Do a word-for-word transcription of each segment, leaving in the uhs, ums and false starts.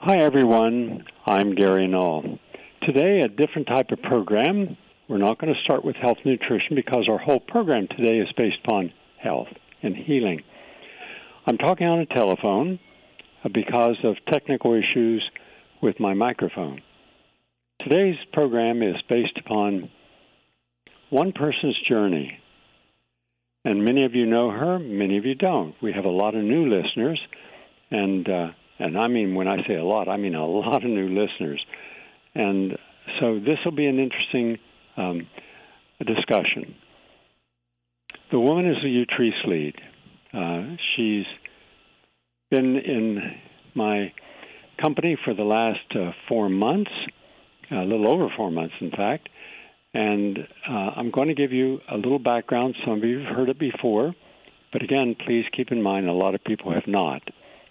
Hi, everyone. I'm Gary Null. Today, a different type of program. We're not going to start with health nutrition because our whole program today is based upon health and healing. I'm talking on a telephone because of technical issues with my microphone. Today's program is based upon one person's journey. And many of you know her, many of you don't. We have a lot of new listeners, and uh, and I mean, when I say a lot, I mean a lot of new listeners. And so this will be an interesting um, discussion. The woman is a Utrice lead. Uh, she's been in my company for the last uh, four months, a little over four months, in fact. And uh, I'm going to give you a little background. Some of you have heard it before, but again, please keep in mind a lot of people have not.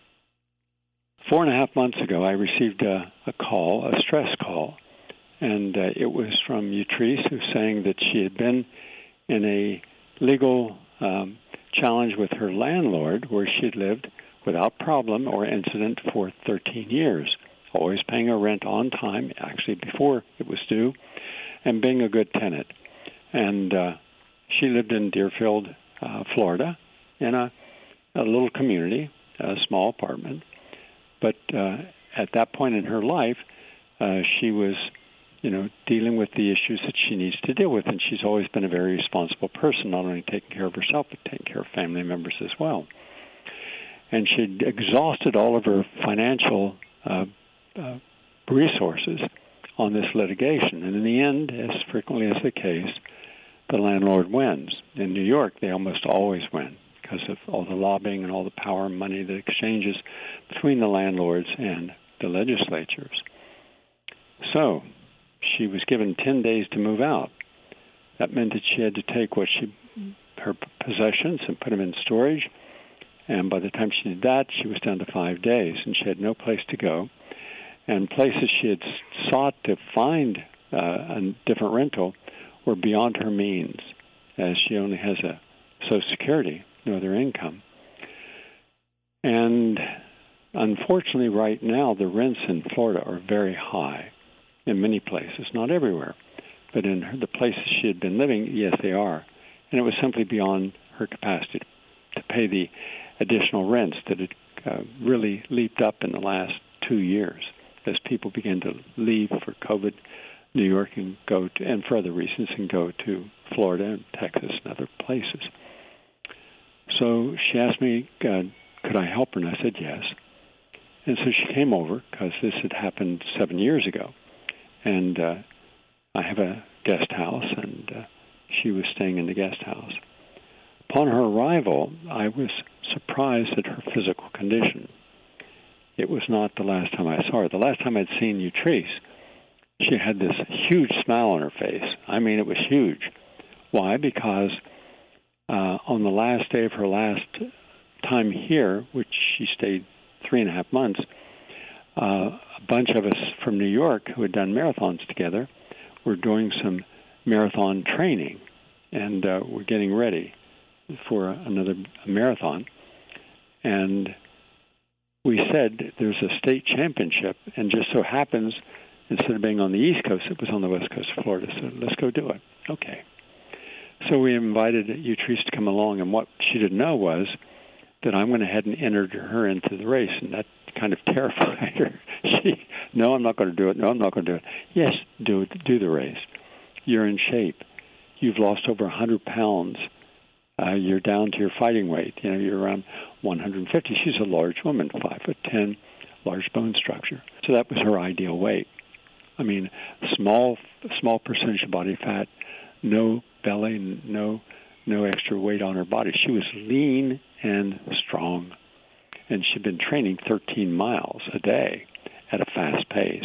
Four and a half months ago, I received a, a call, a stress call, and uh, it was from Utrice, who's saying that she had been in a legal um, challenge with her landlord where she had lived without problem or incident for thirteen years, always paying her rent on time, actually before it was due, and being a good tenant. And uh, she lived in Deerfield, uh, Florida, in a, a little community, a small apartment. But uh, at that point in her life, uh, she was, you know, dealing with the issues that she needs to deal with. And she's always been a very responsible person, not only taking care of herself, but taking care of family members as well. And she'd exhausted all of her financial uh, uh, resources on this litigation. And in the end, as frequently as the case, the landlord wins. In New York, they almost always win because of all the lobbying and all the power and money that exchanges between the landlords and the legislatures. So she was given ten days to move out. That meant that she had to take what she, her possessions and put them in storage. And by the time she did that, she was down to five days, and she had no place to go. And places she had sought to find uh, a different rental were beyond her means, as she only has a Social Security, no other income. And unfortunately, right now, the rents in Florida are very high in many places, not everywhere. But in her, the places she had been living, yes, they are. And it was simply beyond her capacity to pay the additional rents that had uh, really leaped up in the last two years. As people begin to leave for COVID, New York, and go to, and for other reasons, and go to Florida and Texas and other places. So she asked me, uh, could I help her? And I said yes. And so she came over because this had happened seven years ago. And uh, I have a guest house, and uh, she was staying in the guest house. Upon her arrival, I was surprised at her physical condition. It was not the last time I saw her. The last time I'd seen Utrice, she had this huge smile on her face. I mean, it was huge. Why? Because uh, on the last day of her last time here, which she stayed three and a half months, uh, a bunch of us from New York who had done marathons together were doing some marathon training, and uh, we're getting ready for another marathon. And we said there's a state championship, and just so happens, instead of being on the East Coast, it was on the West Coast of Florida, so let's go do it. Okay. So we invited Utrice to come along, and what she didn't know was that I went ahead and entered her into the race, and that kind of terrified her. She, no, I'm not going to do it. No, I'm not going to do it. Yes, do it. Do the race. You're in shape. You've lost over one hundred pounds. Uh, you're down to your fighting weight. You know, you're around one hundred fifty. She's a large woman, five foot ten, large bone structure. So that was her ideal weight. I mean, small, small percentage of body fat, no belly, no, no extra weight on her body. She was lean and strong, and she'd been training thirteen miles a day at a fast pace.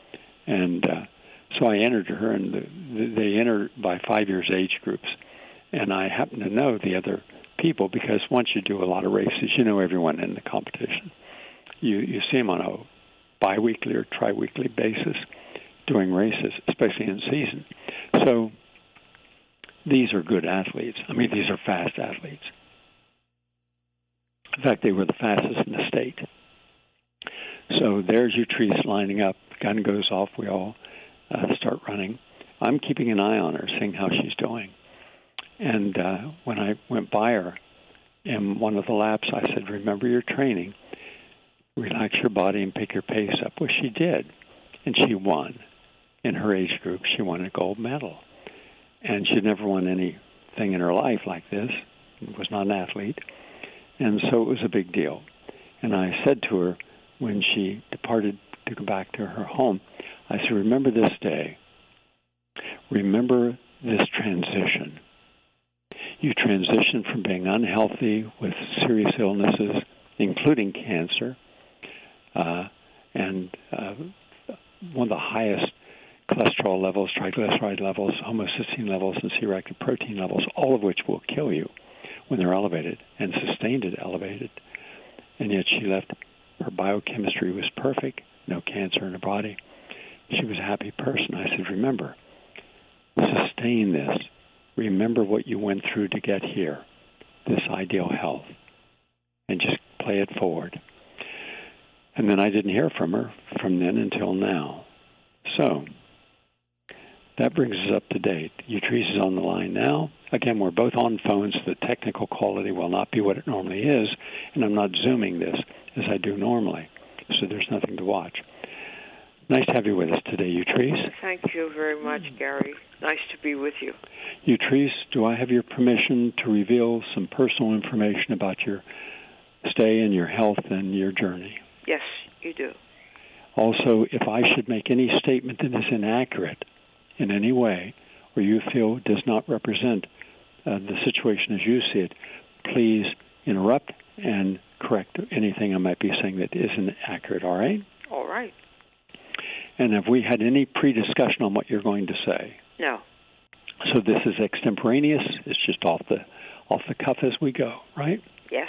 And uh, so I entered her, and the, they enter by five years age groups. And I happen to know the other people because once you do a lot of races, you know everyone in the competition. You you see them on a biweekly or tri-weekly basis doing races, especially in season. So these are good athletes. I mean, these are fast athletes. In fact, they were the fastest in the state. So there's Utrice lining up. The gun goes off. We all uh, start running. I'm keeping an eye on her, seeing how she's doing. And uh, when I went by her in one of the laps, I said, remember your training. Relax your body and pick your pace up. Well, she did. And she won. In her age group, she won a gold medal. And she'd never won anything in her life like this. Was not an athlete. And so it was a big deal. And I said to her when she departed to go back to her home, I said, remember this day. Remember this transition. You transitioned from being unhealthy with serious illnesses, including cancer, uh, and uh, one of the highest cholesterol levels, triglyceride levels, homocysteine levels, and C-reactive protein levels, all of which will kill you when they're elevated, and sustained it elevated. And yet she left, her biochemistry was perfect, no cancer in her body. She was a happy person. I said, remember, sustain this. Remember what you went through to get here, this ideal health, and just play it forward. And then I didn't hear from her from then until now. So that brings us up to date. Utrice is on the line now. Again, we're both on phones. The technical quality will not be what it normally is, and I'm not Zooming this as I do normally, so there's nothing to watch. Nice to have you with us today, Utrice. Thank you very much, Gary. Nice to be with you. Utrice, do I have your permission to reveal some personal information about your stay and your health and your journey? Yes, you do. Also, if I should make any statement that is inaccurate in any way, or you feel does not represent uh, the situation as you see it, please interrupt and correct anything I might be saying that isn't accurate, all right? All right. And have we had any pre-discussion on what you're going to say? No. So this is extemporaneous. It's just off the off the cuff as we go, right? Yes.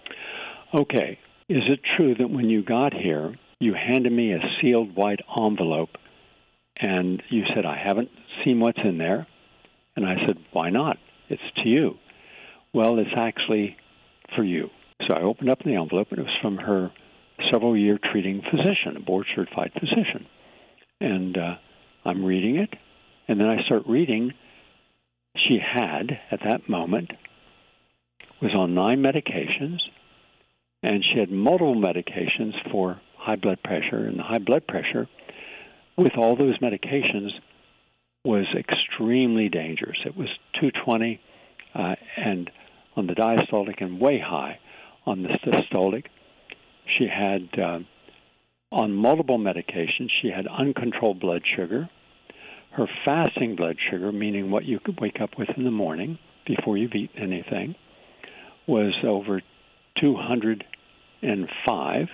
Okay. Is it true that when you got here, you handed me a sealed white envelope, and you said, I haven't seen what's in there? And I said, why not? It's to you. Well, it's actually for you. So I opened up the envelope, and it was from her several-year treating physician, a board-certified physician. And uh, I'm reading it, and then I start reading. She had, at that moment, was on nine medications, and she had multiple medications for high blood pressure, and the high blood pressure with all those medications was extremely dangerous. It was two twenty uh, and on the diastolic and way high on the systolic. She had, uh, on multiple medications, she had uncontrolled blood sugar. Her fasting blood sugar, meaning what you could wake up with in the morning before you've eaten anything, was over two hundred five,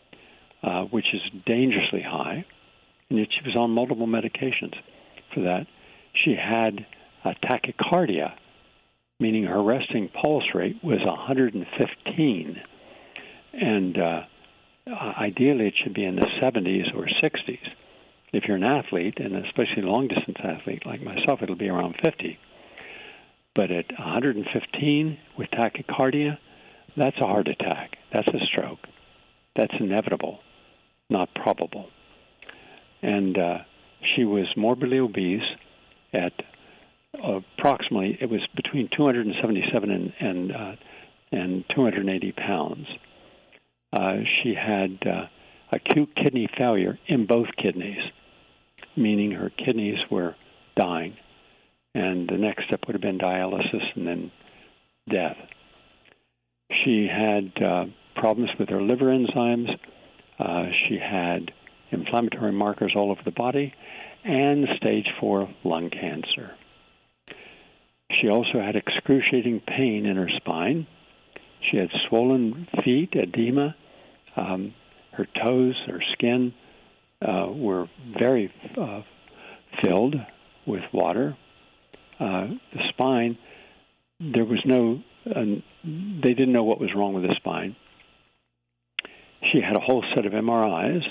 uh, which is dangerously high, and yet she was on multiple medications for that. She had a tachycardia, meaning her resting pulse rate was one hundred fifteen, and uh, ideally it should be in the seventies or sixties. If you're an athlete, and especially a long-distance athlete like myself, it'll be around fifty. But at one hundred fifteen with tachycardia, that's a heart attack. That's a stroke. That's inevitable, not probable. And uh, she was morbidly obese at uh, approximately, it was between two hundred seventy-seven and and, uh, and two hundred eighty pounds. Uh, she had uh, acute kidney failure in both kidneys, meaning her kidneys were dying. And the next step would have been dialysis and then death. She had uh, problems with her liver enzymes. Uh, she had inflammatory markers all over the body and stage four lung cancer. She also had excruciating pain in her spine. She had swollen feet, edema. Um, her toes, her skin uh, were very uh, filled with water. Uh, the spine, there was no, uh, they didn't know what was wrong with the spine. She had a whole set of M R Is,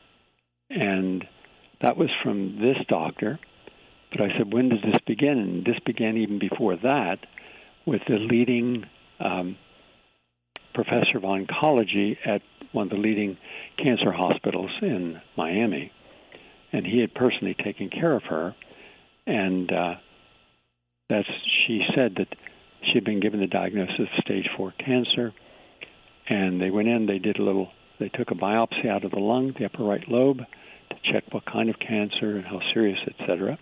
and that was from this doctor. But I said, when did this begin? And this began even before that with the leading um, professor of oncology at one of the leading cancer hospitals in Miami, and he had personally taken care of her. And uh, that's she said that she had been given the diagnosis of stage four cancer, and they went in, they did a little, they took a biopsy out of the lung, the upper right lobe, to check what kind of cancer and how serious, et cetera.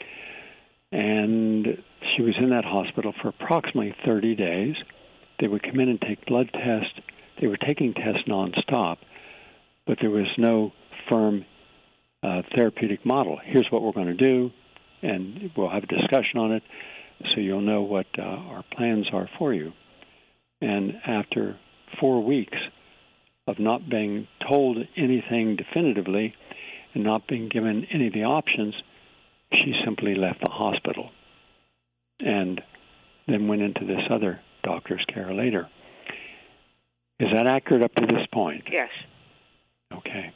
And she was in that hospital for approximately thirty days. They would come in and take blood tests. They were taking tests nonstop, but there was no firm uh, therapeutic model. Here's what we're going to do, and we'll have a discussion on it so you'll know what uh, our plans are for you. And after four weeks of not being told anything definitively and not being given any of the options, she simply left the hospital and then went into this other doctor's care later. Is that accurate up to this point? Yes. Okay.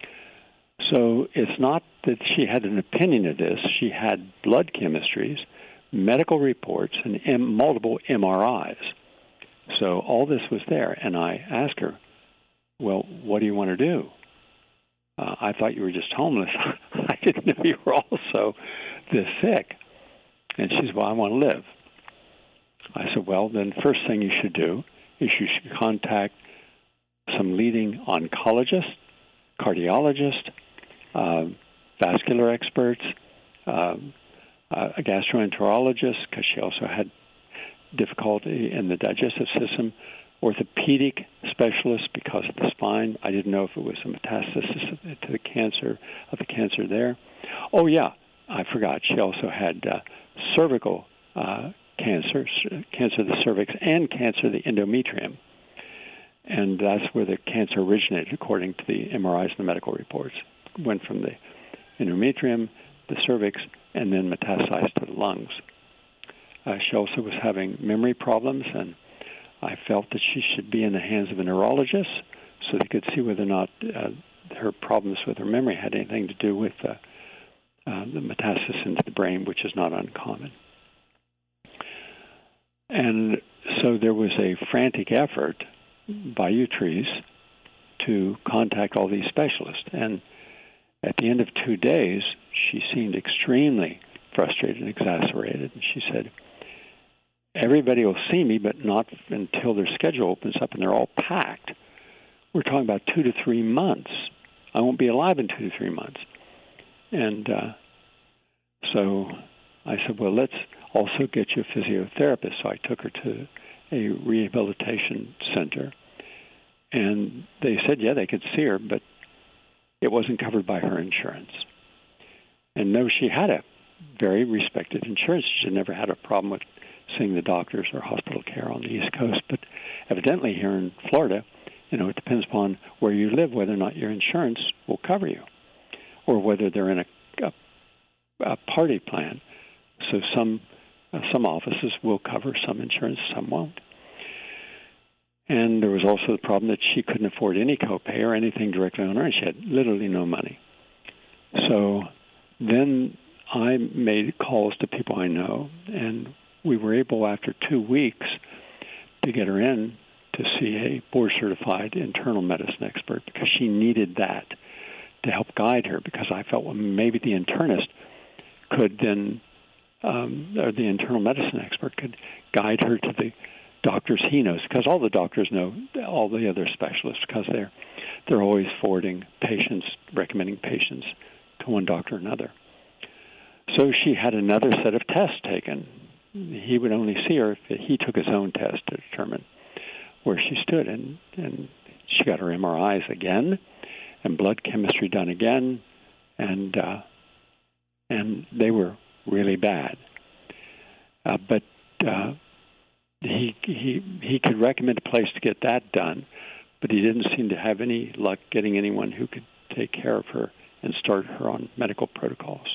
So it's not that she had an opinion of this. She had blood chemistries, medical reports, and M- multiple M R Is. So all this was there. And I asked her, well, what do you want to do? Uh, I thought you were just homeless. I didn't know you were also this sick. And she said, well, I want to live. I said, well, then first thing you should do is you should contact some leading oncologists, cardiologists, uh, vascular experts, uh, uh, a gastroenterologist, because she also had difficulty in the digestive system, orthopedic specialist because of the spine. I didn't know if it was a metastasis to the cancer, of the cancer there. Oh, yeah, I forgot. She also had uh, cervical uh, cancer, cancer of the cervix, and cancer of the endometrium. And that's where the cancer originated, according to the M R Is and the medical reports. It went from the endometrium, the cervix, and then metastasized to the lungs. Uh, she also was having memory problems, and I felt that she should be in the hands of a neurologist so they could see whether or not uh, her problems with her memory had anything to do with uh, uh, the metastasis into the brain, which is not uncommon. And so there was a frantic effort by Utrice to contact all these specialists. And at the end of two days, she seemed extremely frustrated and exasperated. And she said, everybody will see me, but not until their schedule opens up and they're all packed. We're talking about two to three months. I won't be alive in two to three months. And uh, so I said, well, let's also get you a physiotherapist. So I took her to a rehabilitation center. And they said, yeah, they could see her, but it wasn't covered by her insurance. And no, she had a very respected insurance. She had never had a problem with seeing the doctors or hospital care on the East Coast. But evidently here in Florida, you know, it depends upon where you live, whether or not your insurance will cover you, or whether they're in a, a, a party plan. So some uh, some offices will cover some insurance, some won't. And there was also the problem that she couldn't afford any copay or anything directly on her, and she had literally no money. So then I made calls to people I know, and we were able, after two weeks, to get her in to see a board-certified internal medicine expert because she needed that to help guide her, because I felt, well, maybe the internist could then, um, or the internal medicine expert could guide her to the doctors he knows, because all the doctors know all the other specialists, because they're they're always forwarding patients, recommending patients to one doctor or another. So she had another set of tests taken. He would only see her if he took his own test to determine where she stood, and, and she got her M R Is again, and blood chemistry done again, and uh, and they were really bad. Uh, but uh, He he he could recommend a place to get that done, but he didn't seem to have any luck getting anyone who could take care of her and start her on medical protocols.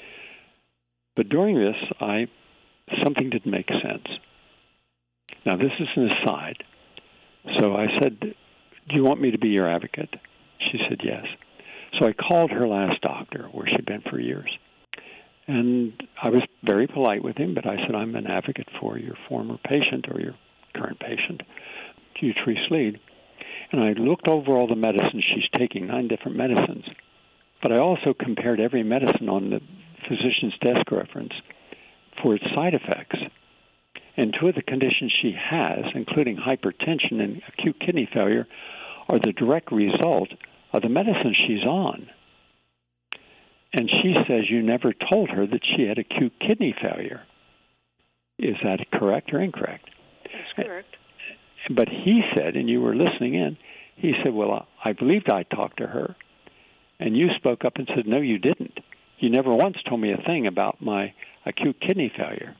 But during this, I something didn't make sense. Now, this is an aside. So I said, do you want me to be your advocate? She said yes. So I called her last doctor, where she'd been for years. And I was very polite with him, but I said, I'm an advocate for your former patient or your current patient, Utrice Lead. And I looked over all the medicines she's taking, nine different medicines. But I also compared every medicine on the physician's desk reference for its side effects. And two of the conditions she has, including hypertension and acute kidney failure, are the direct result of the medicine she's on. And she says you never told her that she had acute kidney failure. Is that correct or incorrect? That's correct. But he said, and you were listening in, he said, well, I believed I talked to her. And you spoke up and said, no, you didn't. You never once told me a thing about my acute kidney failure.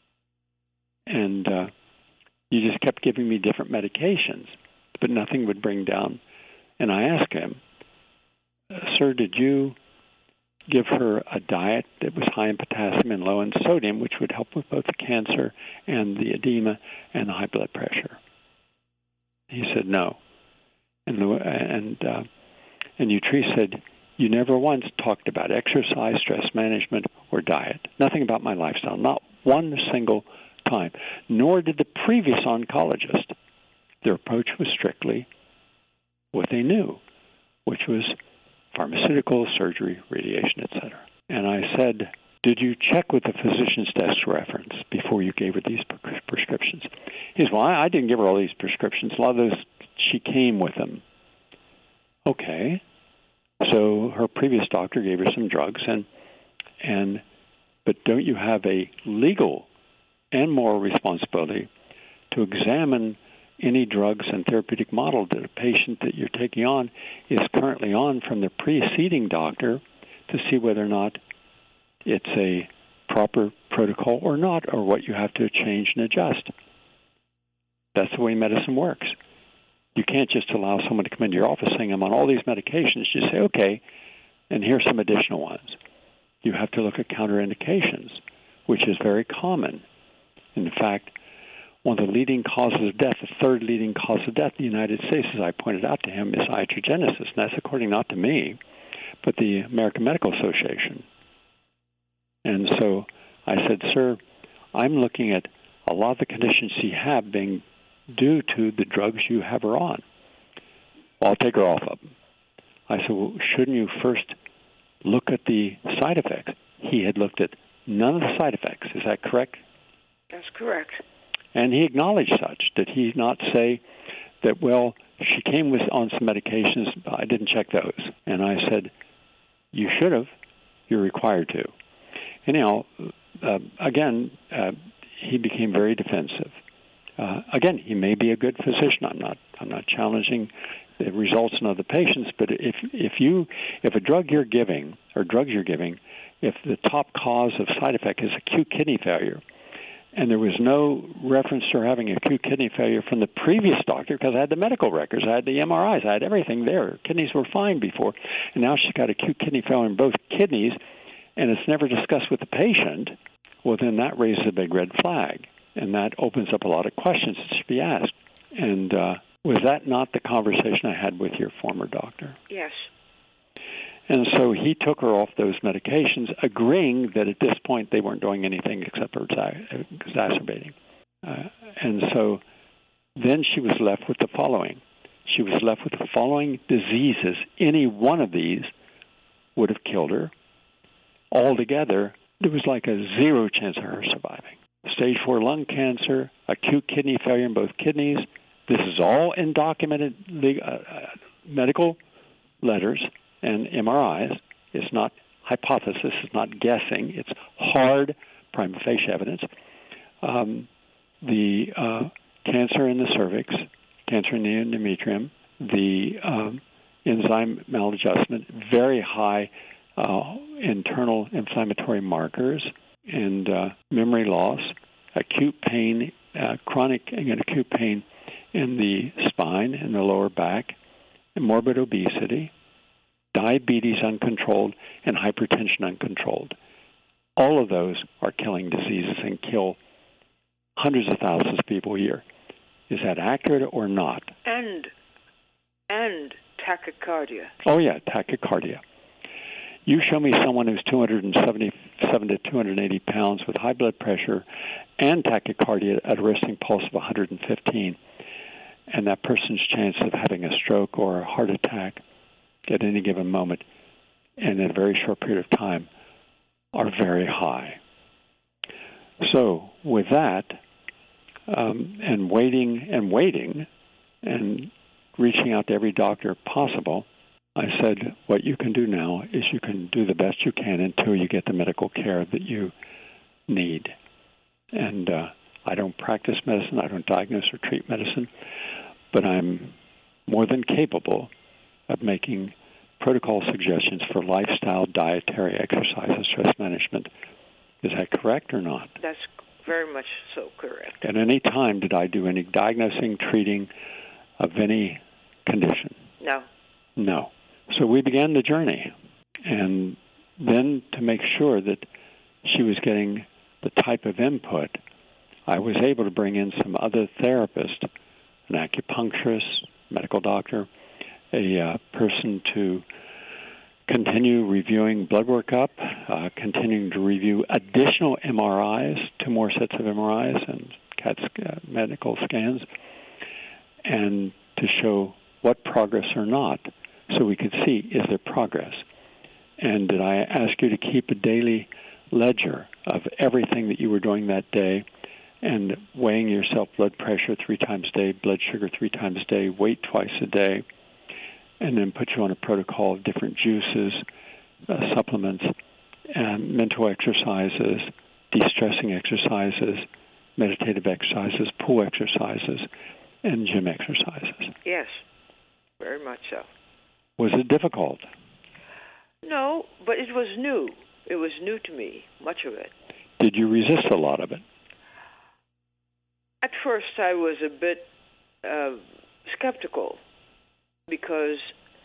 And uh, you just kept giving me different medications, but nothing would bring down. And I asked him, sir, did you give her a diet that was high in potassium and low in sodium, which would help with both the cancer and the edema and the high blood pressure? He said no. And the, and uh, and Utrice said, you never once talked about exercise, stress management, or diet. Nothing about my lifestyle. Not one single time. Nor did the previous oncologist. Their approach was strictly what they knew, which was pharmaceutical, surgery, radiation, et cetera. And I said, did you check with the physician's desk reference before you gave her these pre- prescriptions? He said, well, I, I didn't give her all these prescriptions. A lot of those, she came with them. Okay. So her previous doctor gave her some drugs, and and but don't you have a legal and moral responsibility to examine any drugs and therapeutic model that a patient that you're taking on is currently on from the preceding doctor to see whether or not it's a proper protocol or not, or what you have to change and adjust. That's the way medicine works. You can't just allow someone to come into your office saying, I'm on all these medications. You say, okay, and here's some additional ones. You have to look at counterindications, which is very common. In fact, one of the leading causes of death, the third leading cause of death in the United States, as I pointed out to him, is iatrogenesis. And that's according not to me, but the American Medical Association. And so I said, sir, I'm looking at a lot of the conditions you have being due to the drugs you have her on. Well, I'll take her off of them. I said, well, shouldn't you first look at the side effects? He had looked at none of the side effects. Is that correct? That's correct. And he acknowledged such. Did he not say that, well, she came with on some medications, but I didn't check those? And I said, you should have. You're required to. Anyhow, uh, again, uh, he became very defensive. Uh, again, he may be a good physician. I'm not. I'm not challenging the results in other patients. But if if you if a drug you're giving or drugs you're giving, if the top cause of side effect is acute kidney failure, and there was no reference to her having acute kidney failure from the previous doctor, because I had the medical records, I had the M R Is, I had everything there. Kidneys were fine before, and now she's got acute kidney failure in both kidneys, and it's never discussed with the patient. Well, then that raises a big red flag. And that opens up a lot of questions that should be asked. And uh, was that not the conversation I had with your former doctor? Yes. And so he took her off those medications, agreeing that at this point they weren't doing anything except for exacerbating. Uh, and so then she was left with the following. She was left with the following diseases. Any one of these would have killed her. Altogether, there was like a zero chance of her surviving. Stage four lung cancer, acute kidney failure in both kidneys. This is all in documented legal, uh, medical letters and M R Is. It's not hypothesis. It's not guessing. It's hard prima facie evidence. Um, the uh, cancer in the cervix, cancer in the endometrium, the um, enzyme maladjustment, very high uh, internal inflammatory markers, and uh, memory loss, acute pain, uh, chronic and acute pain in the spine and the lower back, and morbid obesity, diabetes uncontrolled, and hypertension uncontrolled. All of those are killing diseases and kill hundreds of thousands of people a year. Is that accurate or not? And and tachycardia. Oh, yeah, tachycardia. You show me someone who's two hundred seventy-seven to two hundred eighty pounds with high blood pressure and tachycardia at a resting pulse of one hundred fifteen. and that person's chance of having a stroke or a heart attack at any given moment and in a very short period of time are very high. So with that, um, and waiting and waiting and reaching out to every doctor possible, I said, what you can do now is you can do the best you can until you get the medical care that you need. And uh, I don't practice medicine, I don't diagnose or treat medicine, but I'm more than capable of making protocol suggestions for lifestyle, dietary, exercise, and stress management. Is that correct or not? That's very much so correct. At any time did I do any diagnosing, treating of any condition? No. No. So we began the journey. And then to make sure that she was getting the type of input, I was able to bring in some other therapists, an acupuncturist, medical doctor, a uh, person to continue reviewing blood workup, uh, continuing to review additional M R Is, two more sets of M R Is and C A T uh, medical scans, and to show what progress or not, so we could see, is there progress? And did I ask you to keep a daily ledger of everything that you were doing that day, and weighing yourself, blood pressure three times a day, blood sugar three times a day, weight twice a day, and then put you on a protocol of different juices, uh, supplements, and mental exercises, de-stressing exercises, meditative exercises, pool exercises, and gym exercises. Yes, very much so. Was it difficult? No, but it was new. It was new to me, much of it. Did you resist a lot of it? At first, I was a bit uh, skeptical because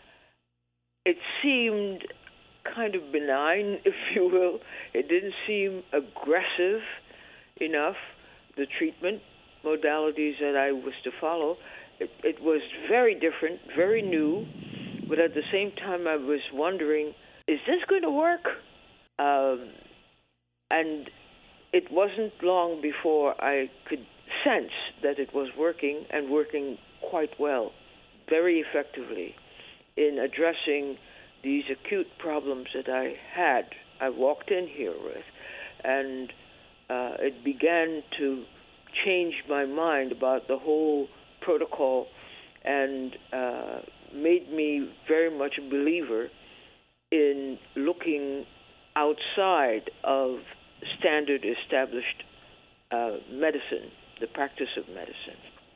it seemed kind of benign, if you will. It didn't seem aggressive enough, the treatment modalities that I was to follow. It, it was very different, very new, but at the same time I was wondering, is this going to work? Um, and it wasn't long before I could sense that it was working, and working quite well, very effectively, in addressing these acute problems that I had, I walked in here with. And uh, it began to change my mind about the whole protocol, and uh, made me very much a believer in looking outside of standard established uh, medicine, the practice of medicine.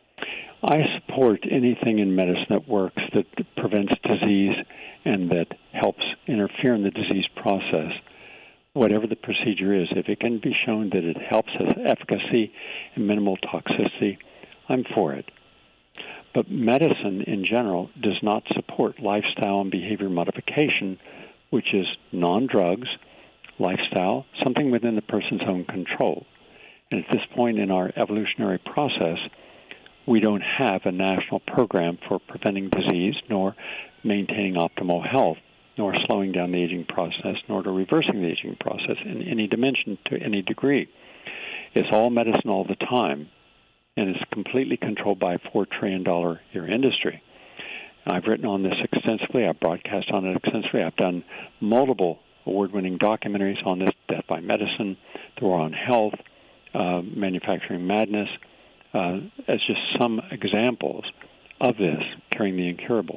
I support anything in medicine that works, that prevents disease and that helps interfere in the disease process, whatever the procedure is. If it can be shown that it helps has efficacy and minimal toxicity, I'm for it. But medicine in general does not support lifestyle and behavior modification, which is non-drugs, lifestyle, something within the person's own control. And at this point in our evolutionary process, we don't have a national program for preventing disease, nor maintaining optimal health, nor slowing down the aging process, nor to reversing the aging process in any dimension to any degree. It's all medicine all the time, and it's completely controlled by a four trillion dollars a year industry. I've written on this extensively. I've broadcast on it extensively. I've done multiple award-winning documentaries on this, Death by Medicine, The War on Health, uh, Manufacturing Madness, uh, as just some examples of this, curing the incurable.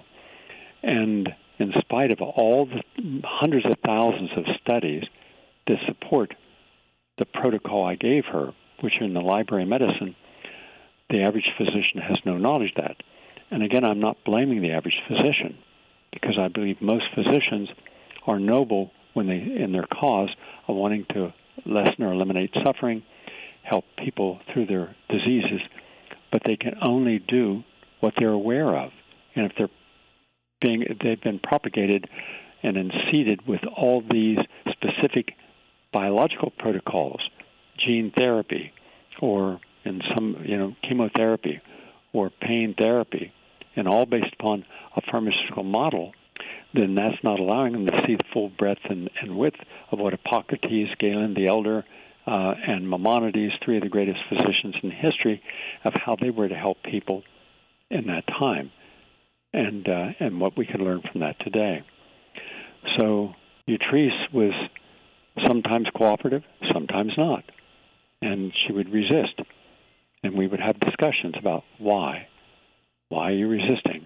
And in spite of all the hundreds of thousands of studies that support the protocol I gave her, which are in the Library of Medicine, the average physician has no knowledge of that. And again, I'm not blaming the average physician, because I believe most physicians are noble when they, in their cause of wanting to lessen or eliminate suffering, help people through their diseases, but they can only do what they're aware of. And if they're being, they've been propagated and then seeded with all these specific biological protocols, gene therapy, or in some, you know, chemotherapy or pain therapy, and all based upon a pharmaceutical model, then that's not allowing them to see the full breadth and, and width of what Hippocrates, Galen the Elder, uh, and Maimonides, three of the greatest physicians in history, of how they were to help people in that time, and uh, and what we can learn from that today. So Utrice was sometimes cooperative, sometimes not, and she would resist, and we would have discussions about why. Why are you resisting?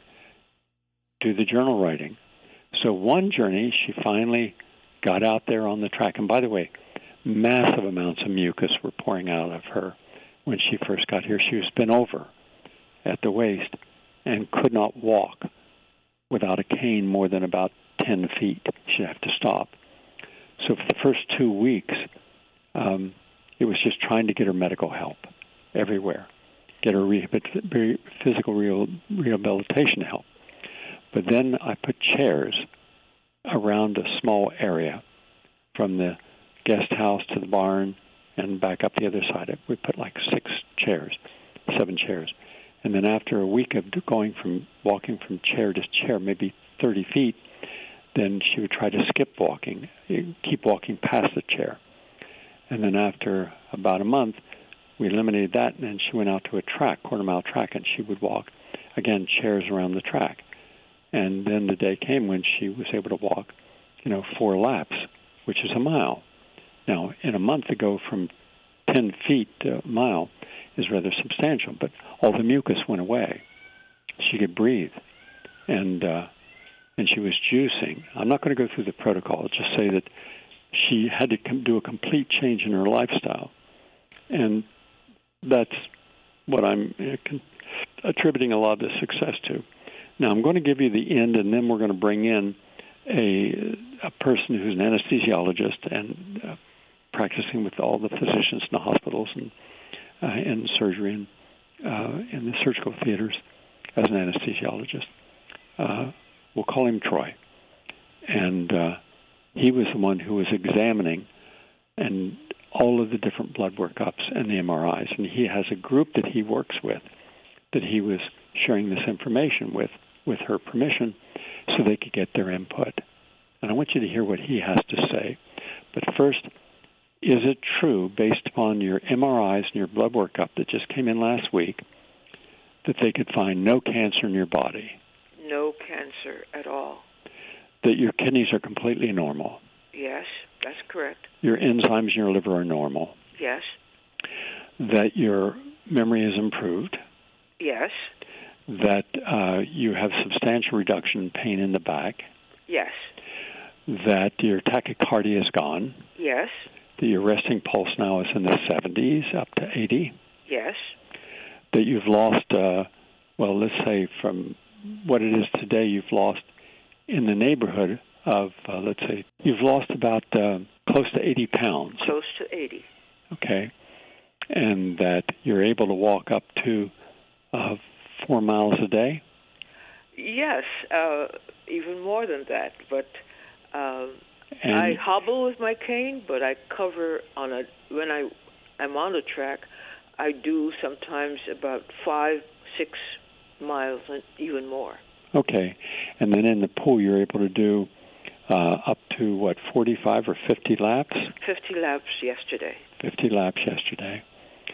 Do the journal writing. So one journey, she finally got out there on the track. And by the way, massive amounts of mucus were pouring out of her when she first got here. She was bent over at the waist and could not walk without a cane more than about ten feet. She'd have to stop. So for the first two weeks, um, it was just trying to get her medical help everywhere, get her rehab- physical rehabilitation help. But then I put chairs around a small area from the guest house to the barn and back up the other side. We put like six chairs, seven chairs. And then after a week of going from walking from chair to chair, maybe thirty feet, then she would try to skip walking, keep walking past the chair. And then after about a month, we eliminated that, and then she went out to a track, quarter mile track, and she would walk, again, chairs around the track. And then the day came when she was able to walk, you know, four laps, which is a mile. Now, in a month to go from ten feet to a mile is rather substantial, but all the mucus went away. She could breathe, and uh, and she was juicing. I'm not going to go through the protocol. I'll just say that she had to com- do a complete change in her lifestyle, and that's what I'm uh, con- attributing a lot of this success to. Now, I'm going to give you the end, and then we're going to bring in a, a person who's an anesthesiologist and uh, practicing with all the physicians in the hospitals and uh, in surgery and uh, in the surgical theaters as an anesthesiologist. Uh, we'll call him Troy. And uh, he was the one who was examining and all of the different blood workups and the M R Is. And he has a group that he works with that he was sharing this information with, with her permission, so they could get their input. And I want you to hear what he has to say. But first, is it true, based upon your M R Is and your blood workup that just came in last week, that they could find no cancer in your body? No cancer at all. That your kidneys are completely normal? Yes, that's correct. Your enzymes in your liver are normal? Yes. That your memory is improved? Yes. That uh, you have substantial reduction in pain in the back? Yes. That your tachycardia is gone? Yes. That your resting pulse now is in the seventies, up to eighty? Yes. That you've lost, uh, well, let's say from what it is today, you've lost in the neighborhood of, uh, let's say, you've lost about uh, close to eighty pounds. Close to eighty. Okay. And that you're able to walk up to uh, four miles a day? Yes, uh, even more than that. But uh, I hobble with my cane, but I cover on a, when I, I'm on the track, I do sometimes about five, six miles and even more. Okay. And then in the pool, you're able to do uh, up to, what, forty-five or fifty laps? fifty laps yesterday. fifty laps yesterday.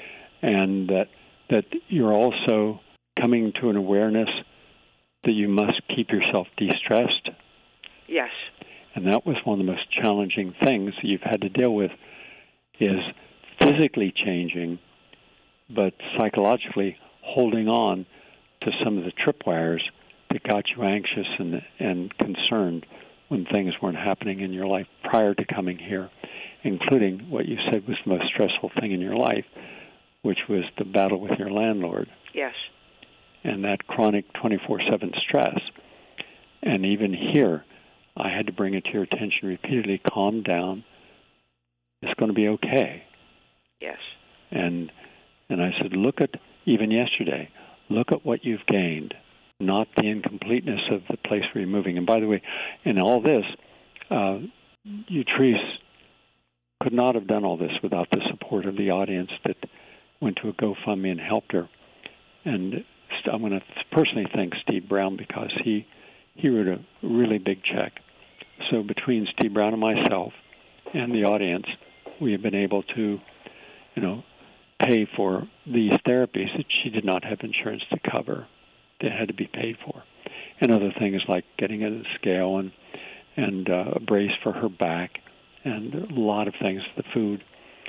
And that that you're also coming to an awareness that you must keep yourself de-stressed. Yes. And that was one of the most challenging things that you've had to deal with, is physically changing, but psychologically holding on to some of the tripwires that got you anxious and, and concerned when things weren't happening in your life prior to coming here, including what you said was the most stressful thing in your life, which was the battle with your landlord. Yes. And that chronic twenty-four seven stress. And even here, I had to bring it to your attention repeatedly, calm down. It's going to be okay. Yes. And and I said, look at, even yesterday, look at what you've gained, not the incompleteness of the place where you're moving. And by the way, in all this, uh, Utrice could not have done all this without the support of the audience that went to a GoFundMe and helped her. And I'm going to personally thank Steve Brown, because he, he wrote a really big check. So between Steve Brown and myself and the audience, we have been able to, you know, pay for these therapies that she did not have insurance to cover. that had to be paid for. And other things like getting a scale and, and uh, a brace for her back and a lot of things, the food.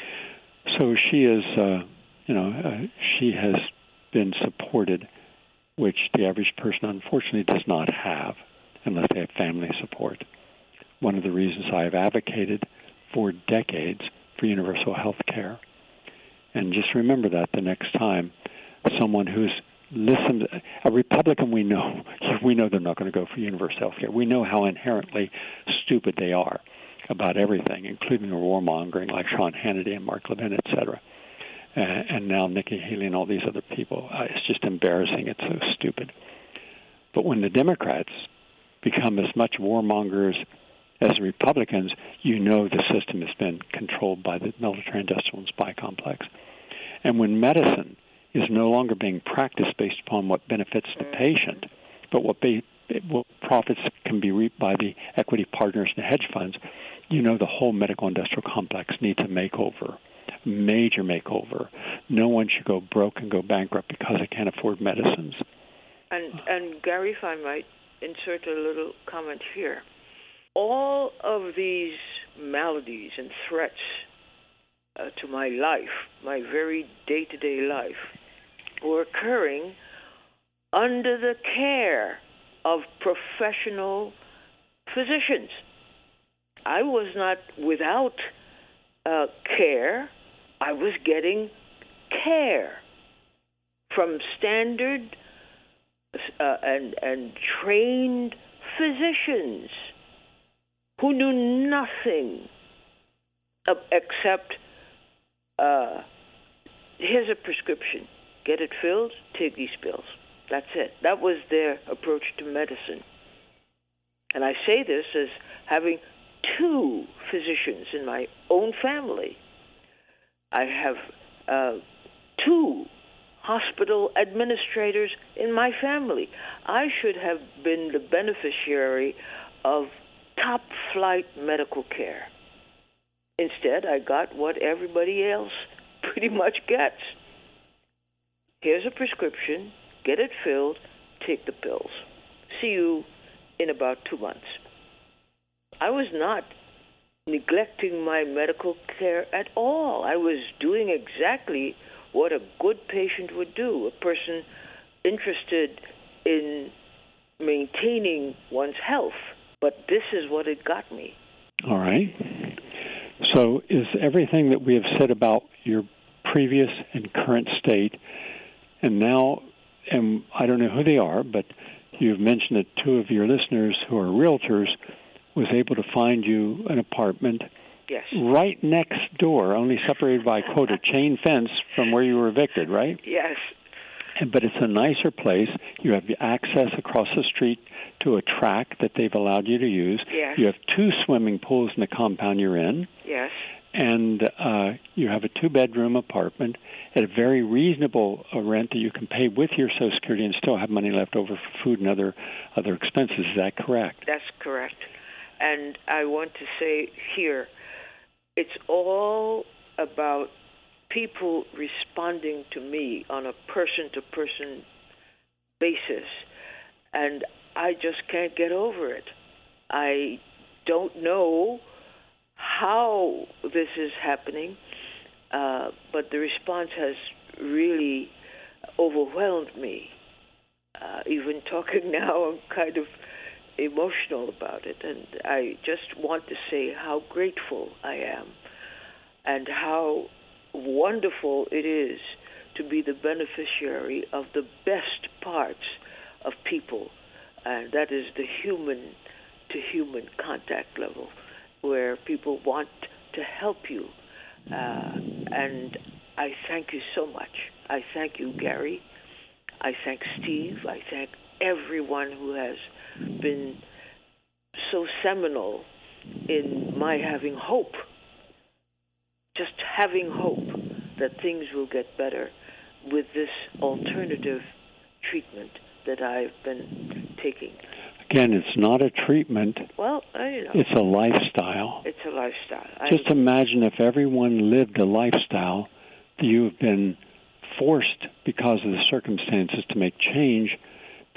So she is, uh, you know, uh, she has been supported, which the average person unfortunately does not have unless they have family support. One of the reasons I have advocated for decades for universal health care. And just remember that the next time someone who's listened, a Republican, we know, we know they're not going to go for universal health care. We know how inherently stupid they are about everything, including the warmongering like Sean Hannity and Mark Levin, et cetera. Uh, and now Nikki Haley and all these other people. Uh, it's just embarrassing. It's so stupid. But when the Democrats become as much warmongers as the Republicans, you know the system has been controlled by the military-industrial and spy complex. And when medicine is no longer being practiced based upon what benefits the patient, but what, be, what profits can be reaped by the equity partners and the hedge funds, you know the whole medical-industrial complex needs a makeover, major makeover. No one should go broke and go bankrupt because they can't afford medicines. And, and Gary, if I might insert a little comment here. All of these maladies and threats uh, to my life, my very day-to-day life, were occurring under the care of professional physicians. I was not without uh, care. I was getting care from standard uh, and, and trained physicians who knew nothing of, except, uh, here's a prescription. Get it filled, take these pills. That's it. That was their approach to medicine. And I say this as having two physicians in my own family. I have uh, two hospital administrators in my family. I should have been the beneficiary of top-flight medical care. Instead, I got what everybody else pretty much gets. Here's a prescription, get it filled, take the pills. See you in about two months. I was not neglecting my medical care at all. I was doing exactly what a good patient would do, a person interested in maintaining one's health. But this is what it got me. All right. So is everything that we have said about your previous and current state, and now, and I don't know who they are, but you've mentioned that two of your listeners who are realtors was able to find you an apartment yes. right next door, only separated by, quote, a chain fence from where you were evicted, right? Yes. But it's a nicer place. You have access across the street to a track that they've allowed you to use. Yes. You have two swimming pools in the compound you're in. Yes. And uh, you have a two-bedroom apartment at a very reasonable uh, rent that you can pay with your Social Security and still have money left over for food and other other expenses. Is that correct? That's correct. And I want to say here, it's all about people responding to me on a person-to-person basis, and I just can't get over it. I don't know how this is happening, uh, but the response has really overwhelmed me. Uh, even talking now, I'm kind of emotional about it, and I just want to say how grateful I am and how wonderful it is to be the beneficiary of the best parts of people, and that is the human-to-human contact level, where people want to help you. Uh, and I thank you so much. I thank you, Gary. I thank Steve. I thank everyone who has been so seminal in my having hope, just having hope that things will get better with this alternative treatment that I've been taking. Again, it's not a treatment. Well, I know. It's a lifestyle. It's a lifestyle. Just I'm, imagine if everyone lived a lifestyle that you've been forced because of the circumstances to make change.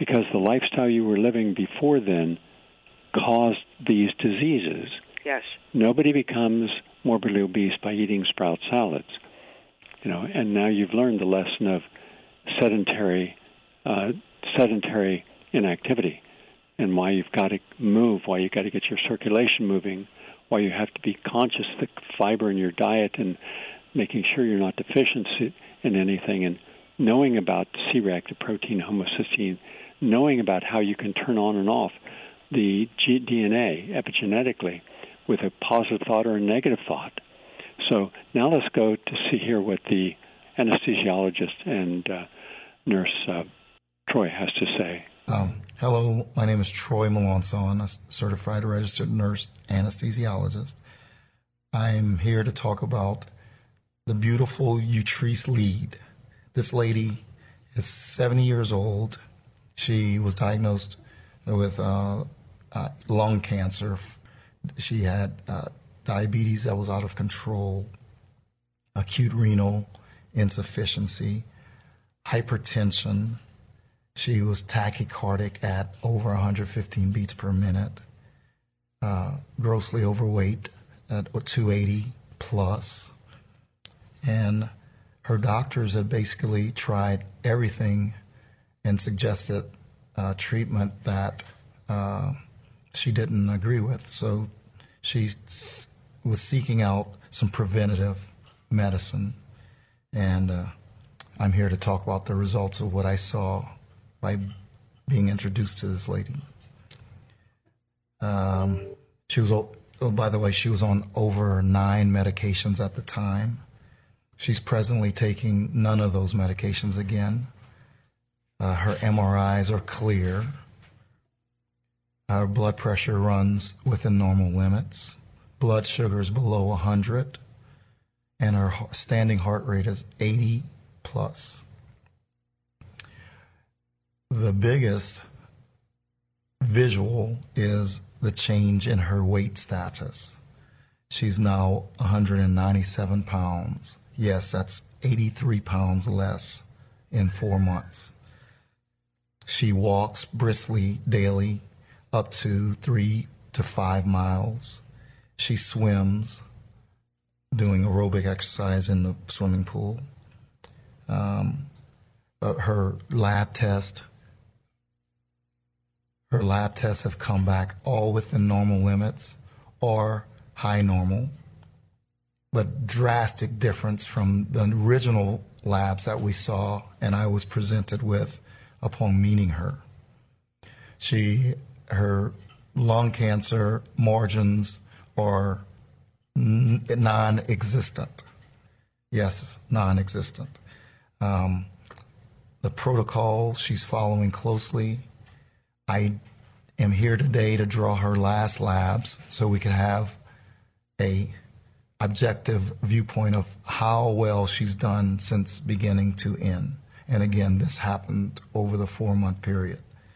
because the lifestyle you were living before then caused these diseases. Yes. Nobody becomes morbidly obese by eating sprout salads. You know, and now you've learned the lesson of sedentary uh, sedentary inactivity, and why you've got to move, why you've got to get your circulation moving, why you have to be conscious of the fiber in your diet and making sure you're not deficient in anything, and knowing about C-reactive protein, homocysteine, knowing about how you can turn on and off the G- D N A epigenetically with a positive thought or a negative thought. So now let's go to see here what the anesthesiologist and uh, nurse uh, Troy has to say. Um, hello, my name is Troy Melanson, a certified registered nurse anesthesiologist. I'm here to talk about the beautiful Utrice Lead. This lady is seventy years old. She was diagnosed with uh, uh, lung cancer. She had uh, diabetes that was out of control, acute renal insufficiency, hypertension. She was tachycardic at over one hundred fifteen beats per minute, uh, grossly overweight at two eighty plus. And her doctors had basically tried everything and suggested uh, treatment that uh, she didn't agree with. So she s- was seeking out some preventative medicine. And uh, I'm here to talk about the results of what I saw by being introduced to this lady. Um, she was, oh, by the way, she was on over nine medications at the time. She's presently taking none of those medications again. Uh, her M R Is are clear. Her blood pressure runs within normal limits. Blood sugar is below one hundred. And her standing heart rate is eighty plus. The biggest visual is the change in her weight status. She's now one hundred ninety-seven pounds. Yes, that's eighty-three pounds less in four months. She walks briskly daily up to three to five miles. She swims, doing aerobic exercise in the swimming pool. Um, uh, her lab test, her lab tests have come back all within normal limits or high normal, but drastic difference from the original labs that we saw and I was presented with upon meeting her. She, her lung cancer margins are n- non-existent. Yes, non-existent. Um, the protocol she's following closely. I am here today to draw her last labs so we can have a objective viewpoint of how well she's done since beginning to end. And again, this happened over the four-month period.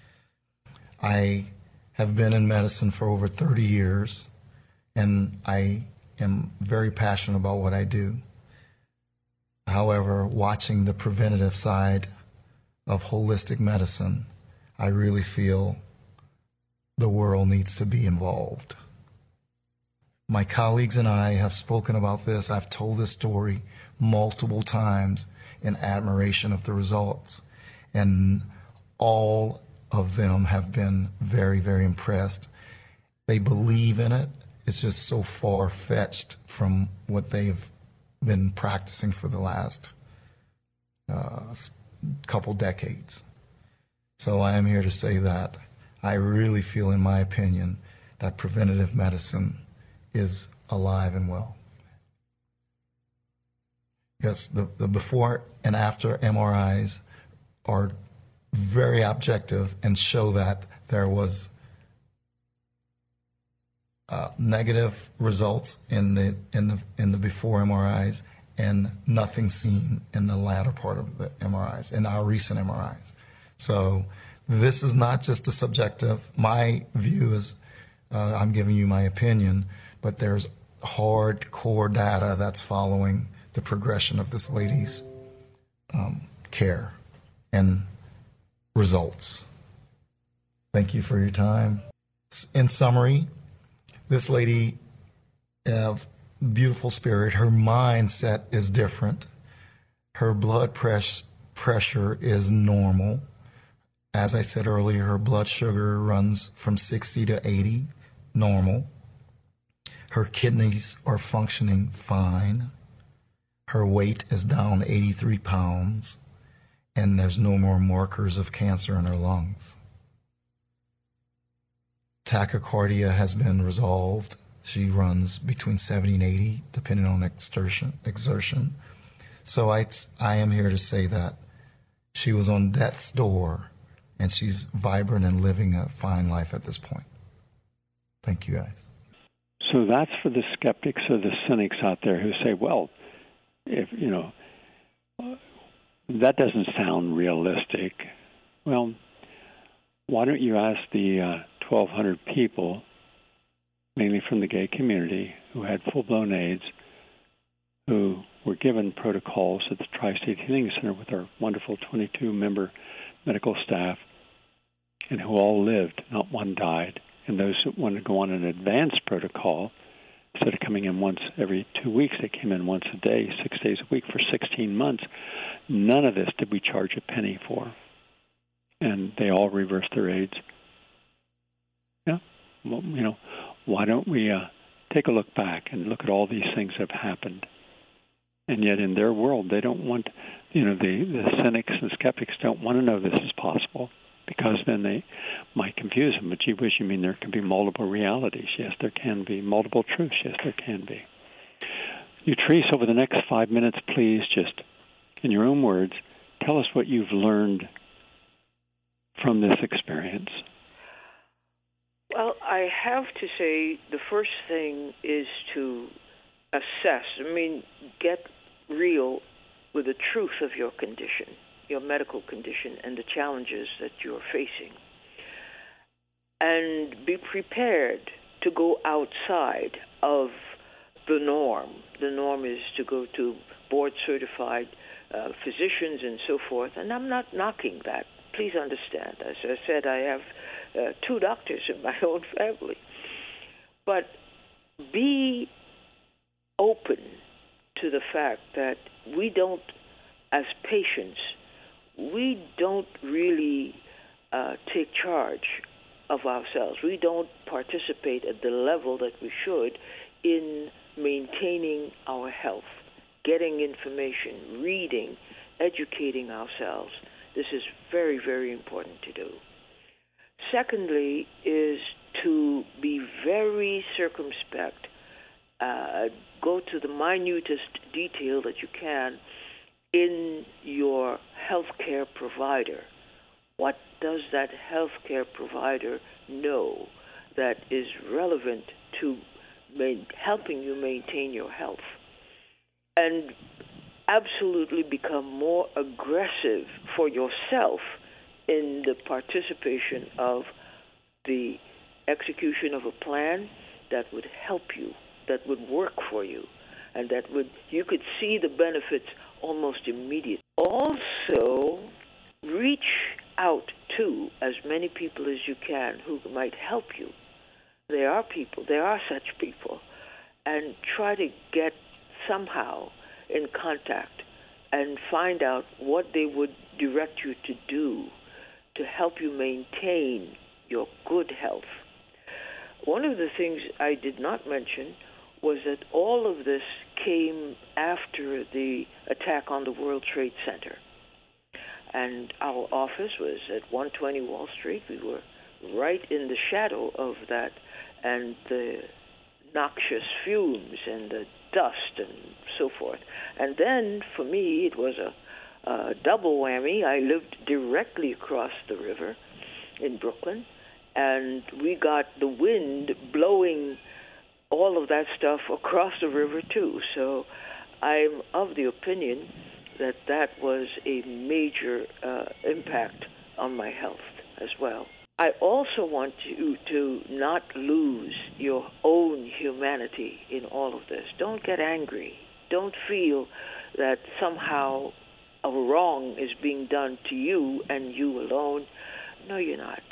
I have been in medicine for over thirty years, and I am very passionate about what I do. However, watching the preventative side of holistic medicine, I really feel the world needs to be involved. My colleagues and I have spoken about this. I've told this story multiple times in admiration of the results, and all of them have been very, very impressed. They believe in it. It's just so far-fetched from what they've been practicing for the last uh, couple decades. So I am here to say that I really feel, in my opinion, that preventative medicine is alive and well. Yes, the, the before and after M R Is are very objective and show that there was uh, negative results in the in the in the before M R Is and nothing seen in the latter part of the M R Is, in our recent M R Is. So this is not just a subjective. My view is, uh, I'm giving you my opinion, but there's hardcore data that's following the progression of this lady's um, care and results. Thank you for your time. In summary, this lady, uh, beautiful spirit, her mindset is different. Her blood press, pressure is normal. As I said earlier, her blood sugar runs from sixty to eighty, normal. Her kidneys are functioning fine. Her weight is down eighty-three pounds, and there's no more markers of cancer in her lungs. Tachycardia has been resolved. She runs between seventy and eighty, depending on exertion. exertion. So I, I am here to say that she was on death's door, and she's vibrant and living a fine life at this point. Thank you, guys. So that's for the skeptics or the cynics out there who say, well, if, you know, that doesn't sound realistic. Well, why don't you ask the uh, twelve hundred people, mainly from the gay community, who had full-blown AIDS, who were given protocols at the Tri-State Healing Center with our wonderful twenty-two member medical staff, and who all lived, not one died. And those who wanted to go on an advanced protocol, instead of coming in once every two weeks, they came in once a day, six days a week for sixteen months. None of this did we charge a penny for. And they all reversed their AIDS. Yeah, well, you know, why don't we uh, take a look back and look at all these things that have happened? And yet in their world, they don't want, you know, the, the cynics and skeptics don't want to know this is possible, because then they might confuse them. But gee whiz, you mean there can be multiple realities? Yes, there can be. Multiple truths? Yes, there can be. Utrice, over the next five minutes, please, just in your own words, tell us what you've learned from this experience. Well, I have to say the first thing is to assess, I mean, get real with the truth of your condition, your medical condition, and the challenges that you're facing. And be prepared to go outside of the norm. The norm is to go to board-certified uh, physicians and so forth, and I'm not knocking that. Please understand. As I said, I have uh, two doctors in my own family. But be open to the fact that we don't, as patients, we don't really uh, take charge of ourselves. We don't participate at the level that we should in maintaining our health, getting information, reading, educating ourselves. This is very, very important to do. Secondly is to be very circumspect. Uh, go to the minutest detail that you can in your healthcare provider. What does that healthcare provider know that is relevant to main, helping you maintain your health? And absolutely become more aggressive for yourself in the participation of the execution of a plan that would help you, that would work for you, and that would you could see the benefits almost immediately. Also, reach out to as many people as you can who might help you. There are people, there are such people, and try to get somehow in contact and find out what they would direct you to do to help you maintain your good health. One of the things I did not mention was that all of this came after the attack on the World Trade Center. And our office was at one twenty Wall Street. We were right in the shadow of that, and the noxious fumes and the dust and so forth. And then, for me, it was a, a double whammy. I lived directly across the river in Brooklyn, and we got the wind blowing all of that stuff across the river, too. So I'm of the opinion that that was a major uh, impact on my health as well. I also want you to not lose your own humanity in all of this. Don't get angry. Don't feel that somehow a wrong is being done to you and you alone. No, you're not.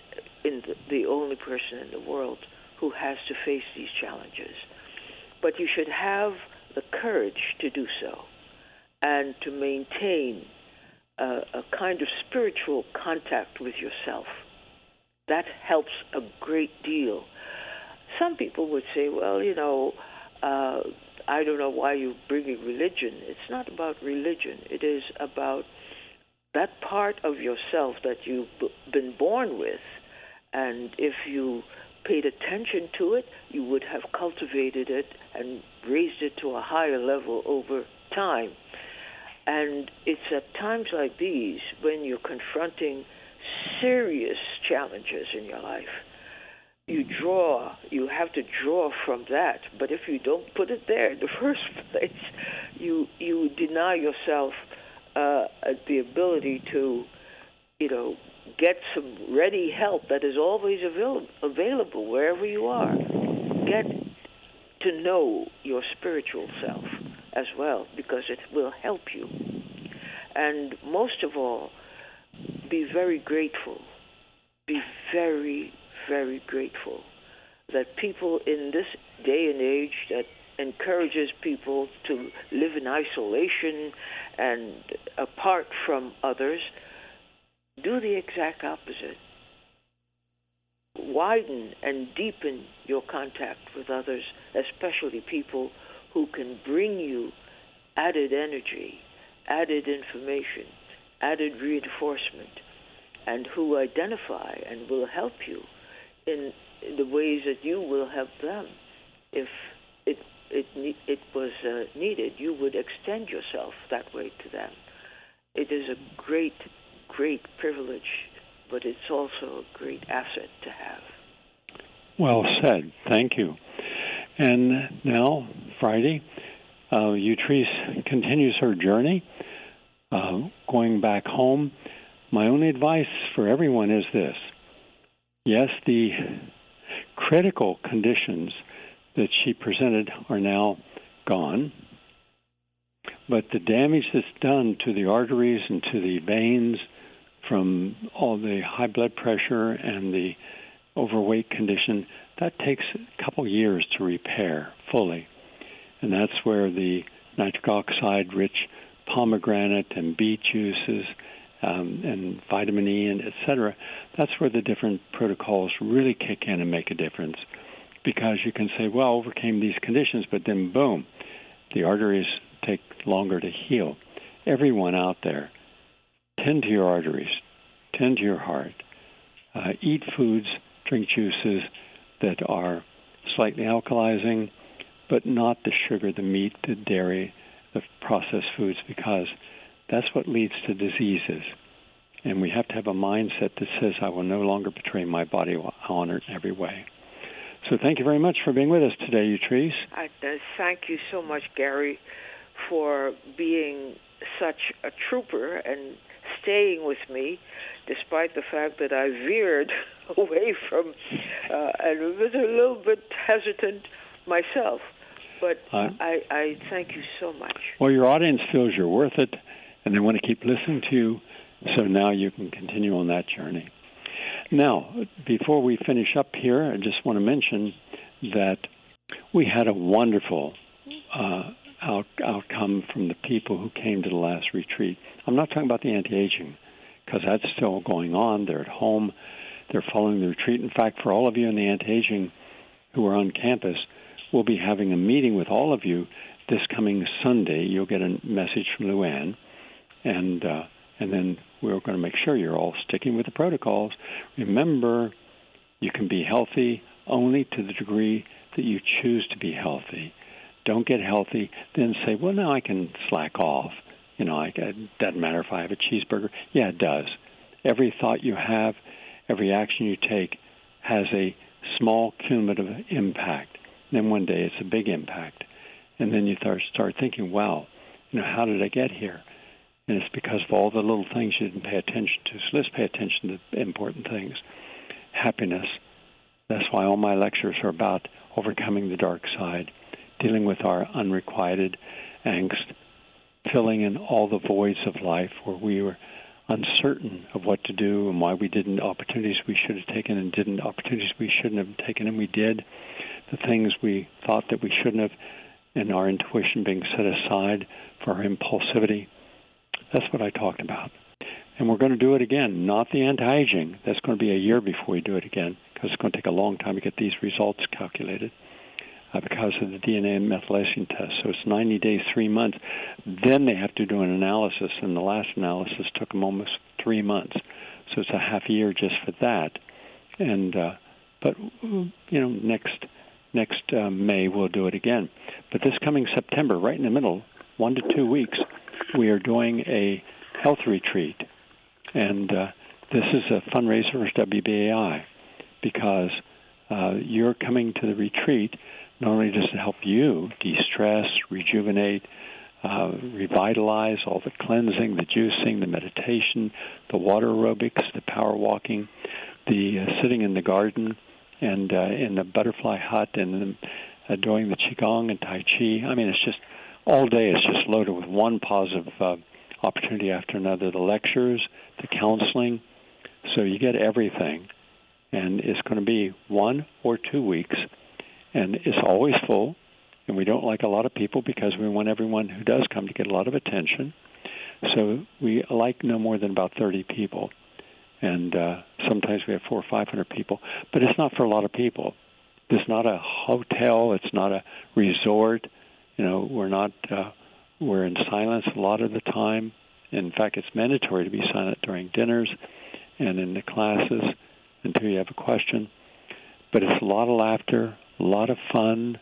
in the, the only person in the world who has to face these challenges. But you should have the courage to do so and to maintain a, a kind of spiritual contact with yourself. That helps a great deal. Some people would say, well, you know, uh, I don't know why you're bringing religion. It's not about religion. It is about that part of yourself that you've been born with. And if you paid attention to it, you would have cultivated it and raised it to a higher level over time. And it's at times like these when you're confronting serious challenges in your life, you draw, you have to draw from that. But if you don't put it there in the first place, you you deny yourself uh, the ability to, you know, get some ready help that is always avail- available wherever you are. Get to know your spiritual self as well, because it will help you. And most of all, be very grateful. Be very, very grateful that people in this day and age that encourages people to live in isolation and apart from others, do the exact opposite. Widen and deepen your contact with others, especially people who can bring you added energy, added information, added reinforcement, and who identify and will help you in the ways that you will help them. If it it it was uh, needed, you would extend yourself that way to them. It is a great, great privilege, but it's also a great asset to have. Well said. Thank you. And now, Friday, uh, Utrice continues her journey, uh, going back home. My only advice for everyone is this. Yes, the critical conditions that she presented are now gone, but the damage that's done to the arteries and to the veins from all the high blood pressure and the overweight condition, that takes a couple years to repair fully. And that's where the nitric oxide-rich pomegranate and beet juices um, and vitamin E and et cetera, that's where the different protocols really kick in and make a difference. Because you can say, well, overcame these conditions, but then boom, the arteries take longer to heal. Everyone out there, tend to your arteries, tend to your heart, uh, eat foods, drink juices that are slightly alkalizing, but not the sugar, the meat, the dairy, the processed foods, because that's what leads to diseases. And we have to have a mindset that says, I will no longer betray my body, I honor it in every way. So thank you very much for being with us today, Utrice. I, uh, thank you so much, Gary, for being such a trooper and staying with me, despite the fact that I veered away from, uh, and was a little bit hesitant myself. But uh, I, I thank you so much. Well, your audience feels you're worth it, and they want to keep listening to you, so now you can continue on that journey. Now, before we finish up here, I just want to mention that we had a wonderful uh, out, outcome from the people who came to the last retreat. I'm not talking about the anti-aging, because that's still going on. They're at home. They're following the retreat. In fact, for all of you in the anti-aging who are on campus, we'll be having a meeting with all of you this coming Sunday. You'll get a message from Luann, and uh, and then we're going to make sure you're all sticking with the protocols. Remember, you can be healthy only to the degree that you choose to be healthy. Don't get healthy, then say, well, now I can slack off. You know, I, it doesn't matter if I have a cheeseburger. Yeah, it does. Every thought you have, every action you take has a small cumulative impact. Then one day it's a big impact. And then you start thinking, wow, you know, how did I get here? And it's because of all the little things you didn't pay attention to. So let's pay attention to the important things. Happiness. That's why all my lectures are about overcoming the dark side, dealing with our unrequited angst, filling in all the voids of life where we were, uncertain of what to do and why we didn't, opportunities we should have taken and didn't, opportunities we shouldn't have taken and we did, the things we thought that we shouldn't have, and our intuition being set aside for our impulsivity. That's what I talked about. And we're going to do it again, not the anti-aging. That's going to be a year before we do it again, because it's going to take a long time to get these results calculated uh, because of the D N A and methylation test. So it's ninety days, three months. Then they have to do an analysis, and the last analysis took them almost three months. So it's a half a year just for that. And uh, but you know, next next uh, May we'll do it again. But this coming September, right in the middle, one to two weeks, we are doing a health retreat. And uh, this is a fundraiser for W B A I because uh, you're coming to the retreat. Not only does it help you de-stress, rejuvenate, uh, revitalize, all the cleansing, the juicing, the meditation, the water aerobics, the power walking, the uh, sitting in the garden and uh, in the butterfly hut and uh, doing the Qigong and Tai Chi. I mean, it's just all day it's just loaded with one positive uh, opportunity after another, the lectures, the counseling. So you get everything. And it's going to be one or two weeks. And it's always full. And we don't like a lot of people because we want everyone who does come to get a lot of attention. So we like no more than about thirty people. And uh, sometimes we have four or five hundred people. But it's not for a lot of people. It's not a hotel. It's not a resort. You know, we're not... Uh, We're in silence a lot of the time. In fact, it's mandatory to be silent during dinners and in the classes until you have a question. But it's a lot of laughter, a lot of fun.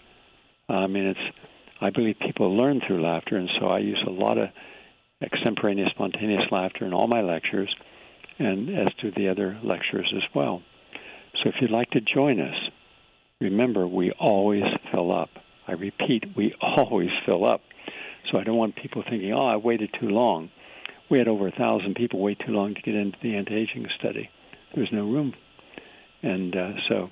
I mean, it's. I believe people learn through laughter, and so I use a lot of extemporaneous, spontaneous laughter in all my lectures, and as do the other lecturers as well. So if you'd like to join us, remember, we always fill up. I repeat, we always fill up. So I don't want people thinking, oh, I waited too long. We had over a thousand people wait too long to get into the anti-aging study. There was no room. And uh, so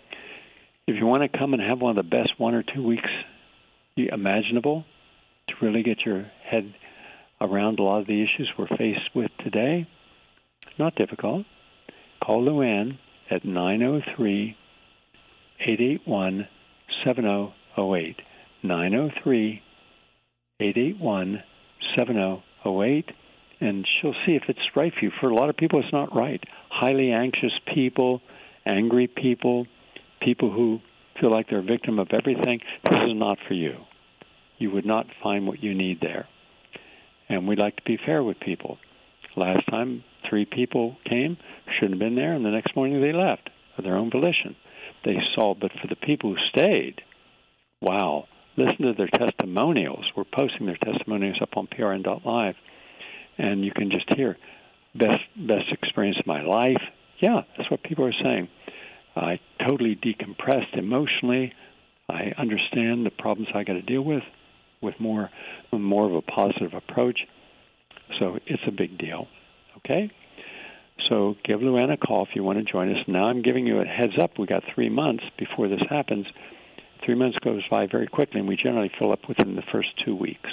if you want to come and have one of the best one or two weeks imaginable to really get your head around a lot of the issues we're faced with today, not difficult. Call Luann at nine oh three, eight eight one, seven oh oh eight. nine oh three, eight eight one, seven oh oh eight, and she'll see if it's right for you. For a lot of people, it's not right. Highly anxious people, angry people, people who feel like they're a victim of everything, this is not for you. You would not find what you need there. And we like to be fair with people. Last time, three people came, shouldn't have been there, and the next morning they left of their own volition. They saw, but for the people who stayed, wow, listen to their testimonials. We're posting their testimonials up on P R N dot live, and you can just hear, best best experience of my life. Yeah, that's what people are saying. I totally decompressed emotionally. I understand the problems I got to deal with with more more of a positive approach. So it's a big deal, okay? So give Luann a call if you want to join us. Now I'm giving you a heads up. We got three months before this happens. Three months goes by very quickly, and we generally fill up within the first two weeks.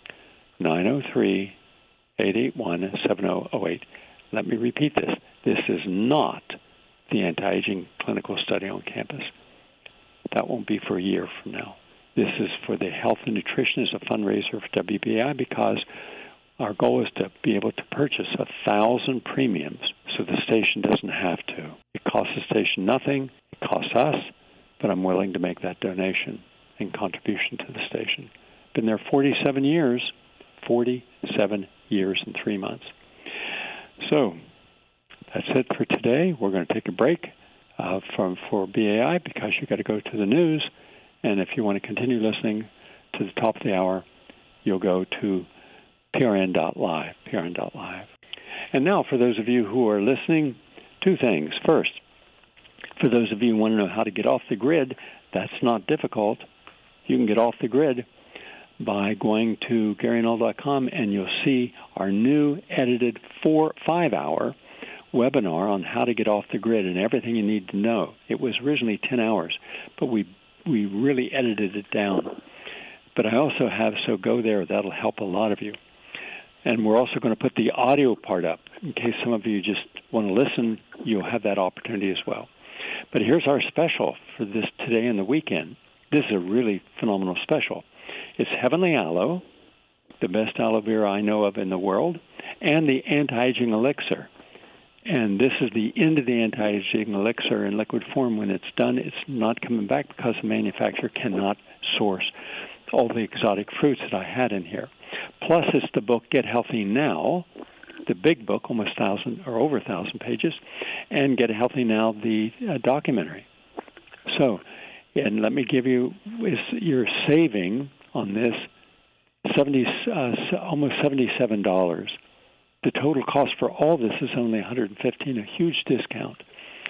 nine oh three, eight eight one, seven oh oh eight. Let me repeat this. This is not the anti-aging clinical study on campus. That won't be for a year from now. This is for the health and nutrition as a fundraiser for W B A I because our goal is to be able to purchase a thousand premiums so the station doesn't have to. It costs the station nothing. It costs us, but I'm willing to make that donation and contribution to the station. Been there forty-seven years, forty-seven years and three months. So that's it for today. We're going to take a break uh, from for B A I because you've got to go to the news. And if you want to continue listening to the top of the hour, you'll go to P R N dot live, P R N dot live. And now for those of you who are listening, two things. First, for those of you who want to know how to get off the grid, that's not difficult. You can get off the grid by going to Gary Null dot com, and you'll see our new edited four, five-hour webinar on how to get off the grid and everything you need to know. It was originally ten hours, but we we really edited it down. But I also have, so go there, that'll help a lot of you. And we're also going to put the audio part up. In case some of you just want to listen, you'll have that opportunity as well. But here's our special for this today and the weekend. This is a really phenomenal special. It's Heavenly Aloe, the best aloe vera I know of in the world, and the anti-aging elixir. And this is the end of the anti-aging elixir in liquid form. When it's done, it's not coming back because the manufacturer cannot source all the exotic fruits that I had in here. Plus, it's the book Get Healthy Now, the big book, almost a thousand or over a thousand pages, and Get Healthy Now, the uh, documentary. So, and let me give you, is you're saving on this seventy, uh, almost seventy-seven dollars. The total cost for all this is only one hundred fifteen dollars, a huge discount.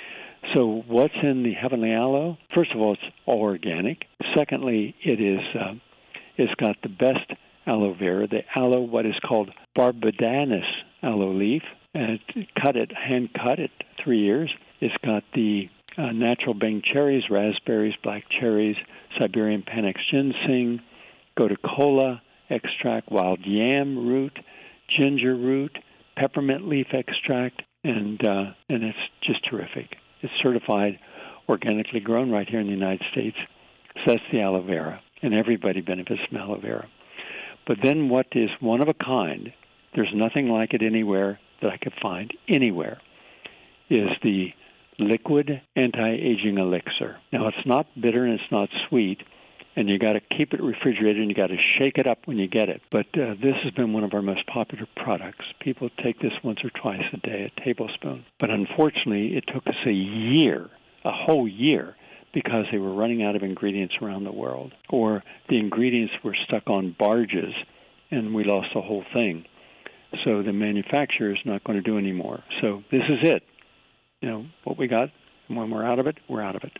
So what's in the Heavenly Aloe? First of all, it's all organic. Secondly, it is uh, it's got the best aloe vera, the aloe, what is called barbadanus aloe leaf, and cut it, hand cut it, three years. It's got the uh, natural Bing cherries, raspberries, black cherries, Siberian Panax ginseng, gotu kola extract, wild yam root, ginger root, peppermint leaf extract, and uh, and it's just terrific. It's certified organically grown right here in the United States. So that's the aloe vera, and everybody benefits from aloe vera. But then what is one of a kind, there's nothing like it anywhere that I could find anywhere, is the liquid anti-aging elixir. Now, it's not bitter and it's not sweet, and you got to keep it refrigerated and you got to shake it up when you get it. But uh, this has been one of our most popular products. People take this once or twice a day, a tablespoon. But unfortunately, it took us a year, a whole year, because they were running out of ingredients around the world, or the ingredients were stuck on barges and we lost the whole thing. So the manufacturer is not going to do anymore. So this is it. You know, what we got, and when we're out of it, we're out of it.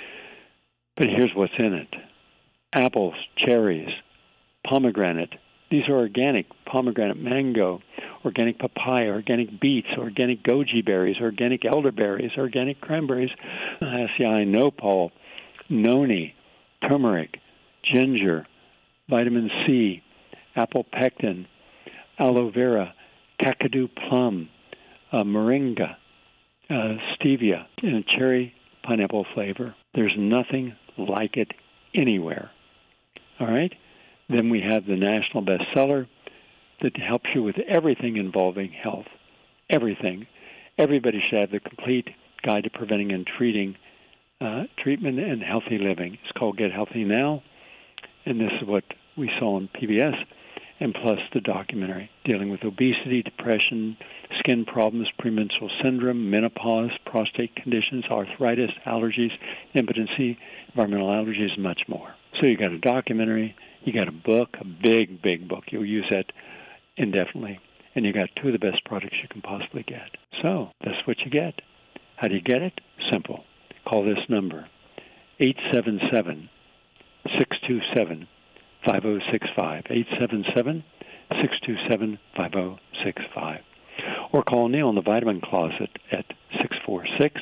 But here's what's in it. Apples, cherries, pomegranate. These are organic. Pomegranate, mango, organic papaya, organic beets, organic goji berries, organic elderberries, organic cranberries, acai, nopal, noni, turmeric, ginger, vitamin C, apple pectin, aloe vera, kakadu plum, uh, moringa, uh, stevia, and a cherry pineapple flavor. There's nothing like it anywhere. All right? Then we have the national bestseller that helps you with everything involving health. Everything. Everybody should have the complete guide to preventing and treating uh, treatment and healthy living. It's called Get Healthy Now, and this is what we saw on P B S, and plus the documentary dealing with obesity, depression, skin problems, premenstrual syndrome, menopause, prostate conditions, arthritis, allergies, impotency, environmental allergies, and much more. So you got a documentary, you got a book, a big, big book. You'll use that indefinitely. And you got two of the best products you can possibly get. So that's what you get. How do you get it? Simple. Call this number, eight seven seven, six two seven, five oh six five, eight seven seven, six two seven, five oh six five. Or call Neil in the Vitamin Closet at six four six,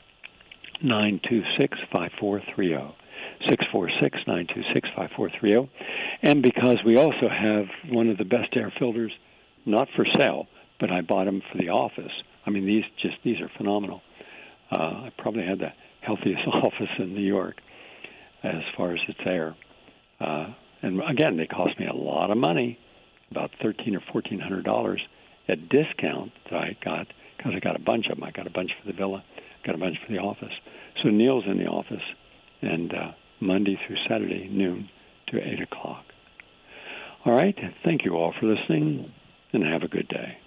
nine two six, five four three oh. six four six, nine two six, five four three oh. And because we also have one of the best air filters, not for sale, but I bought them for the office. I mean, these just these are phenomenal. Uh, I probably had the healthiest office in New York as far as its air. Uh, and again, they cost me a lot of money, about thirteen or fourteen hundred dollars at discount that I got because I got a bunch of them. I got a bunch for the villa, got a bunch for the office. So Neil's in the office, and uh, Monday through Saturday, noon to eight o'clock. All right. Thank you all for listening, and have a good day.